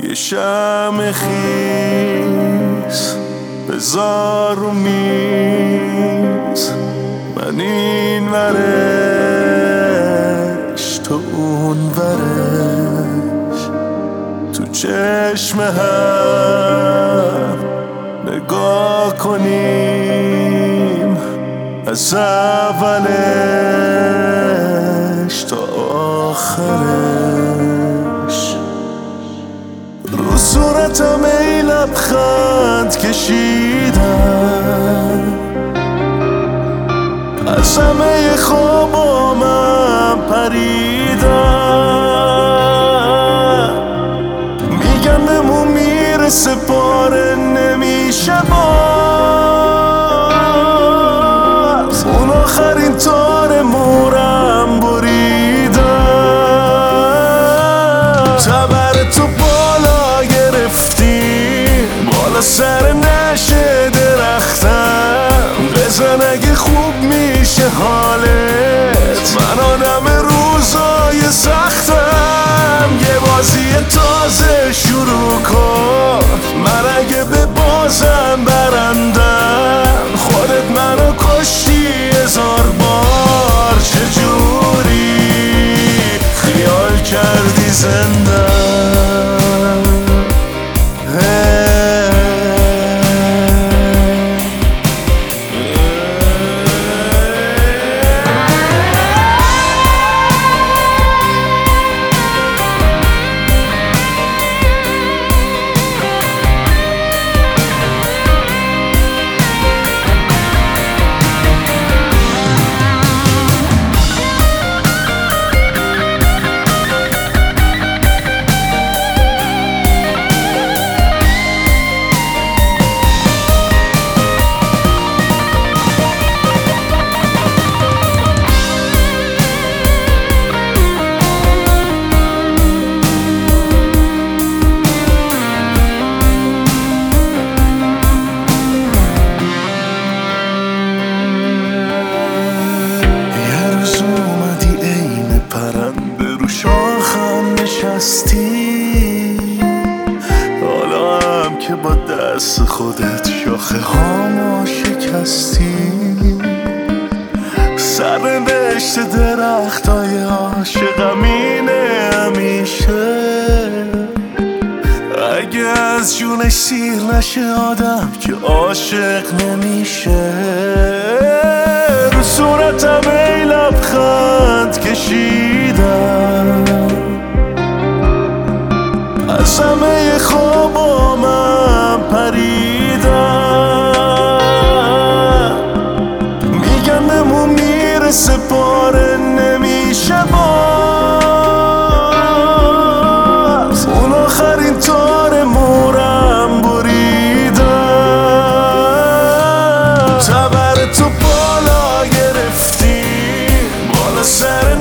یه شمع خیس بذار رو میز، من این ورش تو اون ورش، تو چشم هم نگاه کنیم از اولش تا آخرش. رو صورتم ای لبخند کشیدم، از همه خوابامم پریدم، میگن بهمون میرسه پاره نمیشه باز، اون آخرین تار مورم بریدم. تبر تو بالا گرفتی، بالا سر نشه درختم، بزن اگه خوب میشه حالت، من آدم روزای سختم. یه بازی تازه شروع کن، من اگه به بازم برندم، خودت منو کشتی 1000 بار، چجوری خیال کردی زنده. حالا هم که با دست خودت شاخه هامو شکستی، سرنوشت درختای عاشقم اینه همیشه، اگه از جونش سیر نشه آدم که عاشق نمیشه. رو صورتم ای لبخند کشیدم، از همه خوابامم پریدم، میگن بهمون میرسه پاره نمیشه باز، اون آخرین تار مورم بریدم. تبر تو بالا گرفتی، بالا سر